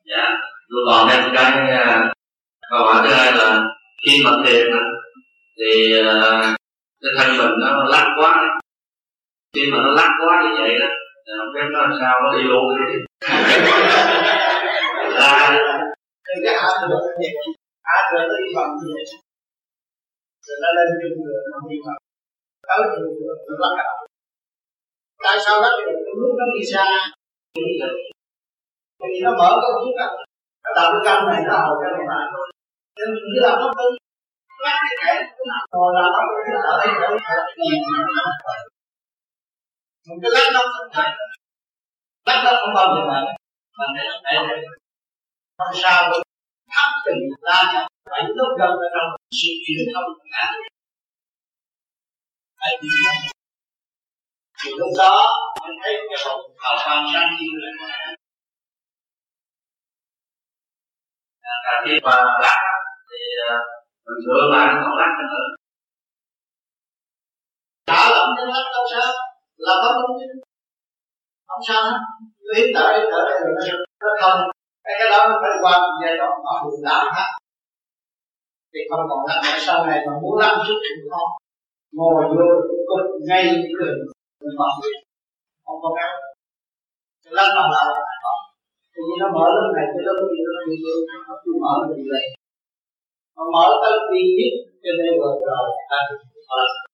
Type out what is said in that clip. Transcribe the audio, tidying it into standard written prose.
Dạ, tôi còn thêm cái câu hỏi thứ hai là khi mà thiền thì cái thân mình nó lắc quá, khi mà nó lắc quá như vậy đó, không biết nó làm sao có đi luôn đi. Cái áp lực nó đi bằng như vậy, rồi nó lên trên người nó đi bằng tới trên người nó lắc cái đầu. Tại sao lắc được cái lúc nó đi xa? Vì nó mở cái ống cạnh, nó làm cái canh này nó hồi cái này lại thôi. Nên mình cứ làm nó không lắc cái kẻ, ngồi làm nó cái ở đây để mình cứ lắc nó không thể, lắc nó không bao giờ lại, mà để không sao đâu. Thắp tình ta nhập bảy lớp gần ở trong sự truyền thông cả. Thì lúc đó mình thấy cái hồn hào quang sáng chiếu lên. Khi mà lắc thì mình sửa lại nó không lắc nữa. Đã lắm cái lắc đâu sao? Là không sao hết. Cứ hít thở đây rồi nó không. Cái đó nó phải qua một giai đoạn họ buồn đảo hết. Thì không còn lắc nữa. Sau này mà muốn lắc chút thì khó. Ngồi vô cột ngay cái đường mình mở không có kéo cái lăn bằng đầu thì nó mở lớp này cái lớp kia nó đi vô nó cứ mở như vậy mà mở tới đi nhất cho nên rồi